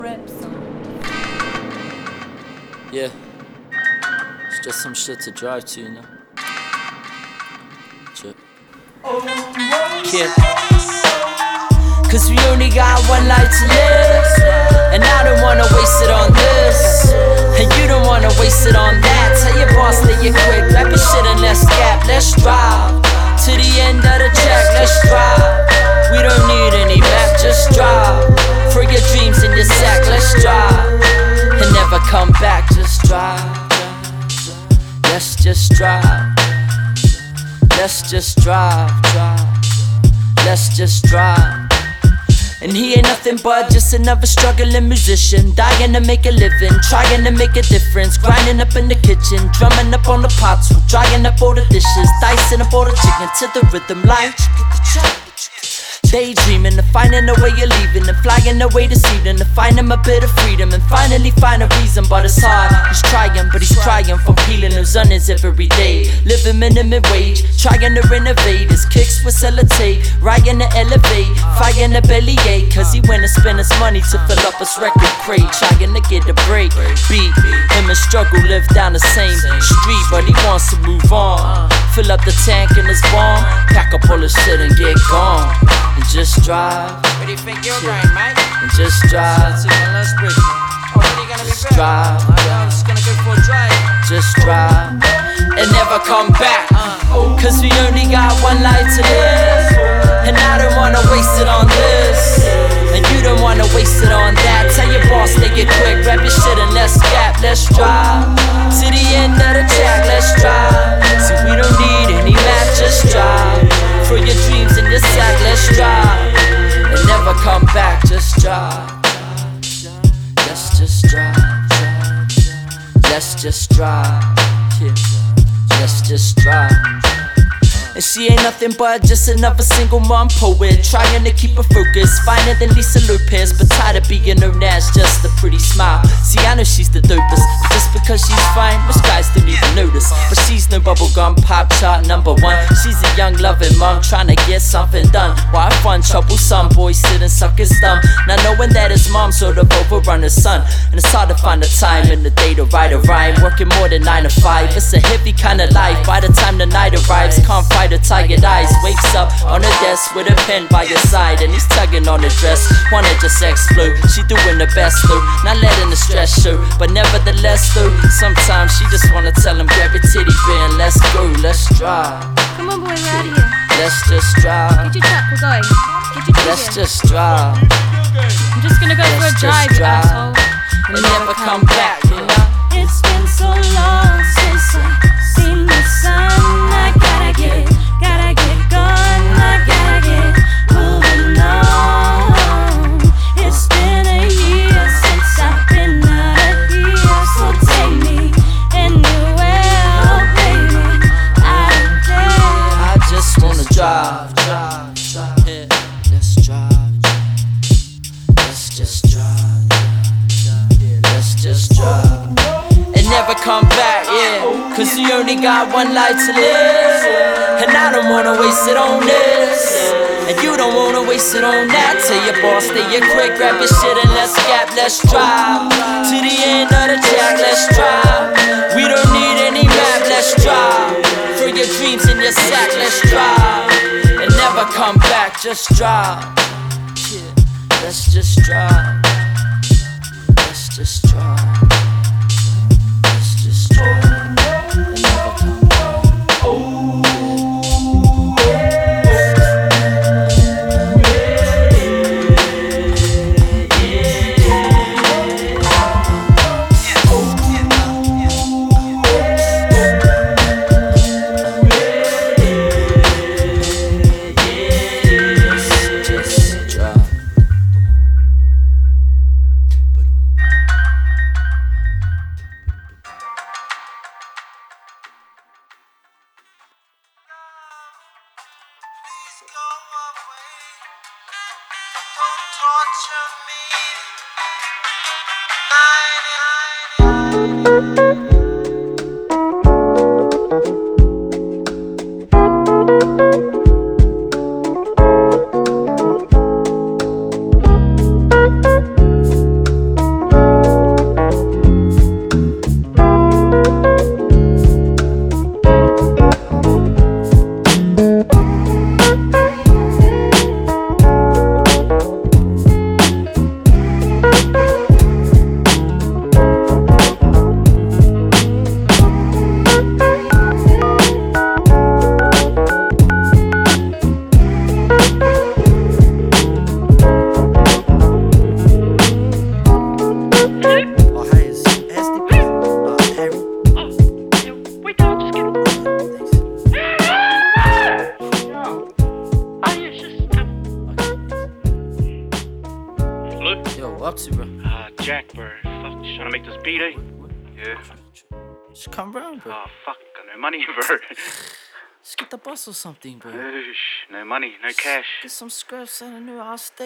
Yeah, it's just some shit to drive to, you know. Chip. Yeah. Cause we only got one life to live, and I don't wanna waste it on this, and you don't wanna waste it on that. Tell your boss that you're quick, grab your shit and let's gap. Let's drive to the end of the track, let's drive. We don't need any map, just drive. For your dreams in your sack, let's drive. And never come back, just drive. Let's just drive. Let's just drive. Let's just drive. And he ain't nothing but just another struggling musician, dying to make a living, trying to make a difference, grinding up in the kitchen, drumming up on the pots, drying up all the dishes, dicing up all the chicken to the rhythm like daydreaming of finding a way of leaving and flying away this evening to find him a bit of freedom and finally find a reason. But it's hard, he's trying, but he's crying from peeling those onions every day, living minimum wage, trying to renovate his kicks with sellotape, riding to elevate, fighting the bellyache, cause he went and spent his money to fill up his record crate, trying to get a break. Beat him and struggle live down the same street, but he wants to move on, fill up the tank in his bomb, pack up all his shit and get gone. And just drive. Where do you think you're going, mate? And just drive. Let's bridge. Oh, when are you gonna be back? Drive. I'm just gonna go for a drive. Just drive. And never come back. Cause we only got one life to live, and I don't wanna waste it on this, and you don't wanna waste it on that. Tell your boss they get quick, grab your shit and let's gap. Let's drive to the end of the track, let's drive. See, we don't need any map, just drive. For your dreams in your sack, let's drive. And never come back, just drive. Let's just drive. Let's just drive. Yeah. Let's just drive. And she ain't nothing but just another single mom poet, trying to keep her focused, finer than Lisa Lopez, but tired of being known as just a pretty smile. See, I know she's the dopest, but just because she's fine, most guys don't even notice. But she's no bubblegum pop chart #1. She's a young loving mom trying to get something done, while I find trouble some boys sit and suck his thumb, not knowing that his mom sort of overrun his son. And it's hard to find the time in the day to write a rhyme, working more than 9 to 5. It's a hippie kind of life. By the time the night arrives, can't fight the tired eyes, wakes up on the desk with a pen by your side, and he's tugging on the dress, wanna just explode. She doing the best though, not letting the stress show, but nevertheless though, sometimes she just wanna tell him grab your titty bear and let's go, let's drive. Come on, boy, we're out of here. Let's just drive. Get your truck, we're going. Get your Let's ticket. just drive. I'm just gonna go for a Let's drive, just you drive. asshole. And never come back, you know. It's been so long since I've seen the sun. I gotta get going. I gotta get moving on. It's been a year since I've been out of here, so take me anywhere, oh baby. I don't care. I just wanna drive. Yeah. Let's drive. Let's just drive. Let's just drive. And never come back, yeah. Cause we only got one life to live, and I don't wanna waste it on this, and you don't wanna waste it on that. Tell your boss that you're quick, grab your shit and let's gap. Let's drive to the end of the track, let's drive. We don't need any map, let's drive. For your dreams in your sack, let's drive. And never come back, just drive. Yeah. Let's just drive. Let's just drive. Let's just drive. And never come back. Just drive. Go away. Don't torture me. up to, bro? Jack, bro. Fuck, just trying to make this beat, eh? Yeah. Just come round, bro. Oh, fuck, got no money, bro. Just get the bus or something, bro. No money, no cash. Get some scraps and a new house.